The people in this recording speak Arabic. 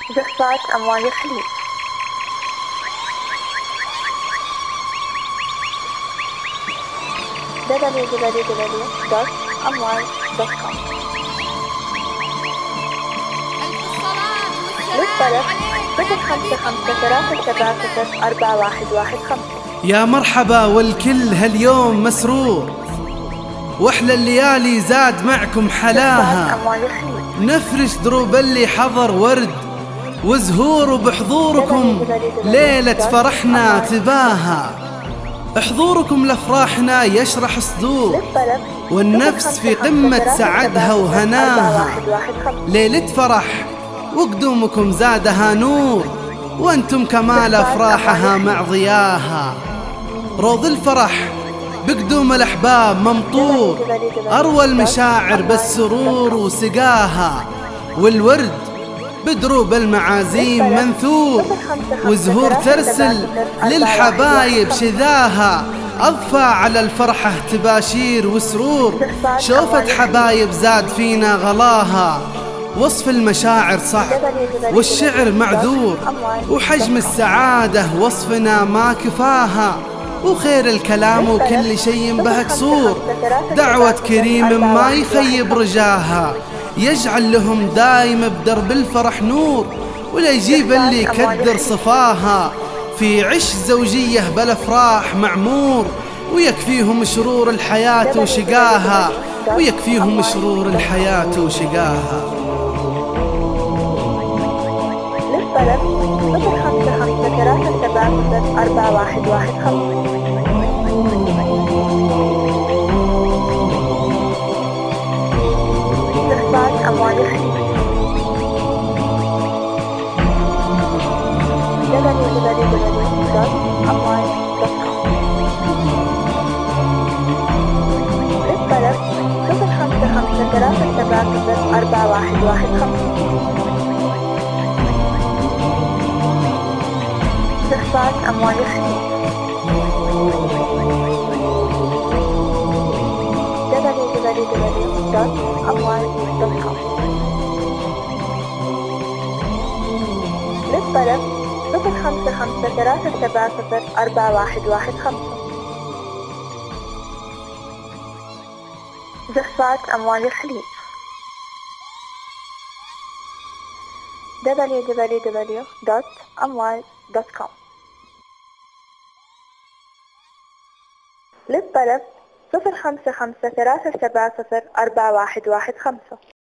جفات أموال الخليج. www.amwal.com. ألف الصلاة والسلام للطلب عليك يا 0553 يا مرحبا والكل هاليوم مسرور، واحلى الليالي زاد معكم حلاها. أموال الخليج. نفرش دروب اللي حضر ورد وزهور، وبحضوركم ليلة فرحنا تباها. حضوركم لافراحنا يشرح صدور، للطلب والنفس في قمة سعدها وهناها. ليلة فرح وقدومكم زادها نور، وانتم كمال افراحها مع ضياها. روض الفرح بقدوم الأحباب ممطور، أروى المشاعر بالسرور وسقاها. والورد بدروب المعازيم منثور، وزهور ترسل للحبايب شذاها. أضفى على الفرحة تباشير وسرور، شوفت حبايب زاد فينا غلاها. وصف المشاعر صعب والشعر معذور، وحجم السعادة وصفنا ما كفاها. وخير الكلام وكل شيء به قصور، دعوة كريم ما يخيب رجاها. يجعل لهم دايم بدرب الفرح نور، ولا يجيب اللي يكدر صفاها. في عش زوجية بالافراح معمور، ويكفيهم شرور الحياة وشقاها. ويكفيهم شرور الحياة وشقاها. للطلب 0553 جفات أموال الخليج. www.amwal.com. للطلب 0553 جفات أموال الخليج. www.amwal.com. للطلب 0553 جفات أموال الخليج. www.amwal.com. للطلب 0553 7115.